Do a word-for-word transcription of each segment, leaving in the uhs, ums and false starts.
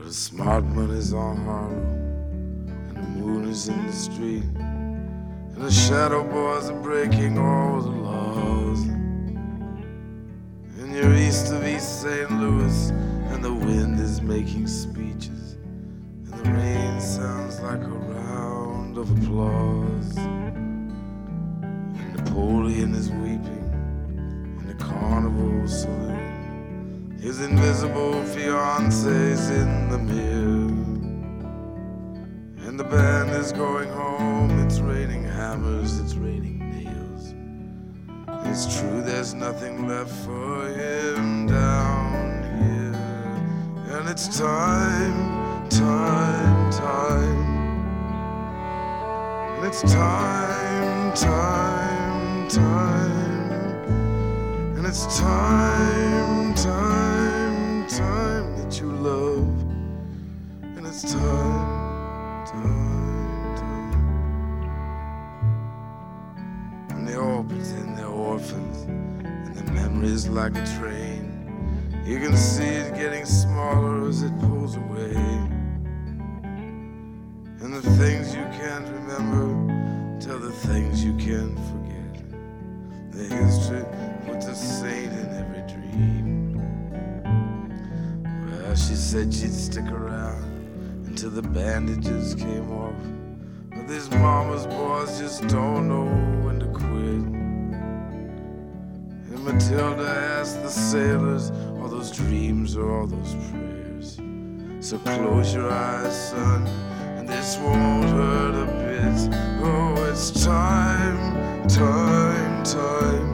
the smart money's on Harlow, and the moon is in the street, and the shadow boys are breaking all the laws. And you're east of East Saint Louis, and the wind is making speeches, and the rain sounds like a round of applause. And Napoleon is weeping in the carnival saloon. His invisible fiance's in the mirror, and the band is going home. It's raining hammers, it's raining nails. It's true there's nothing left for him down here. And it's time, time, time. And it's time, time, time. And it's time, time, time that you love. And it's time, time, time. And they all pretend they're orphans, and their memory's like a train. You can see it getting smaller as it pulls away. And the things you can't remember tell the things you can't forget. The history puts a saint in every dream. Well, she said she'd stick around until the bandages came off, but these mama's boys just don't know when to quit. And Matilda asked the sailors, all those dreams or all those prayers. So close your eyes, son, and this won't hurt a bit. Oh, it's time, time, time.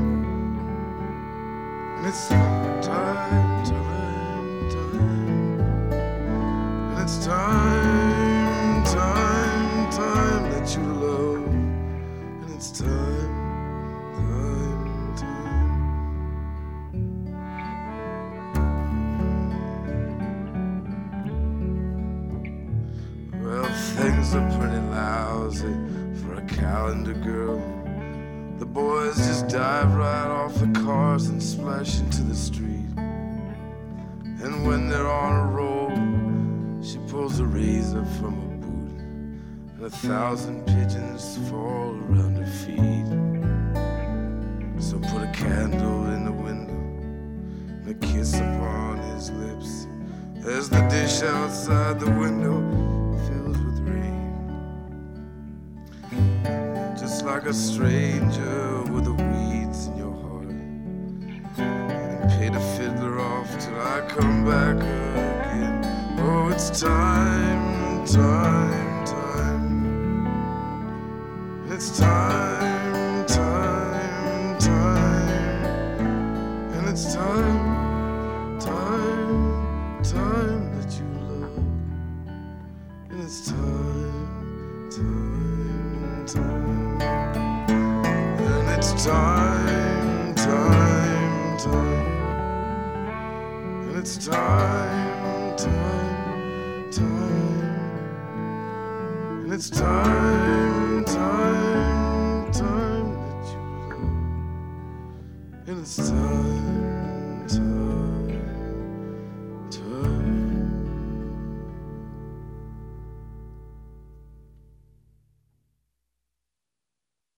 And it's time, time, time. And it's time, time, time that you love. And it's time, time, time. Well, things are pretty lousy for a calendar girl. The boys just dive right off the cars and splash into the street. And when they're on a roll, she pulls a razor from her boot, and a thousand pigeons fall around her feet. So put a candle in the window and a kiss upon his lips, as the dish outside the window fills with rain. Just like a stranger with the weeds in your heart, and pay the fiddler off till I come back again. Oh, it's time, time, time. It's time, time, time. And it's time, time, time that you love. And it's time, time, time. And it's time, time, time. And it's time, time, time. And it's time, time, time that you love. And it's time.